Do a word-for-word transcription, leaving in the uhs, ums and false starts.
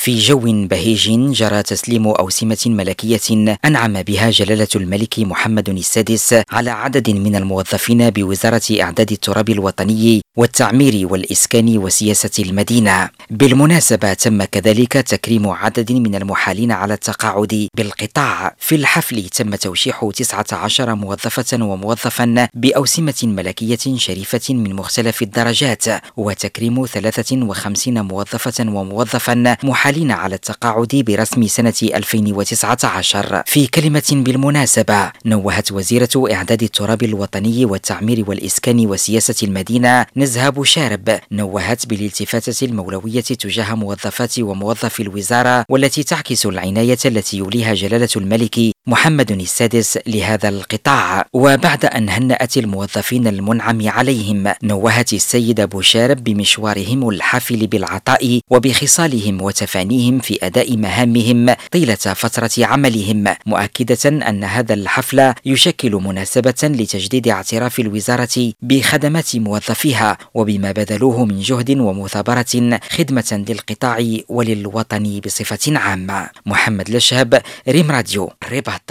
في جو بهيج جرى تسليم أوسمة ملكية أنعم بها جلالة الملك محمد السادس على عدد من الموظفين بوزارة إعداد التراب الوطني والتعمير والإسكان وسياسة المدينة. بالمناسبة تم كذلك تكريم عدد من المحالين على التقاعد بالقطاع. في الحفل تم توشيح تسعة عشر موظفة وموظفا بأوسمة ملكية شريفة من مختلف الدرجات، وتكريم ثلاثة وخمسين موظفة وموظفا محالين على التقاعد برسم سنة ألفين وتسعة عشر. في كلمة بالمناسبة نوهت وزيرة إعداد التراب الوطني والتعمير والإسكان وسياسة المدينة نزهة بوشارب نوهت بالالتفاتة المولوية تجاه موظفات وموظفي الوزارة، والتي تعكس العناية التي يوليها جلالة الملك محمد السادس لهذا القطاع. وبعد أن هنأت الموظفين المنعم عليهم، نوهت السيدة بوشارب بمشوارهم الحافل بالعطاء وبخصالهم وتفانيهم في أداء مهامهم طيلة فترة عملهم، مؤكدة أن هذا الحفل يشكل مناسبة لتجديد اعتراف الوزارة بخدمات موظفيها وبما بذلوه من جهد ومثابرة خدمة للقطاع وللوطن بصفة عامة. محمد لشهب، ريم راديو، الرباط.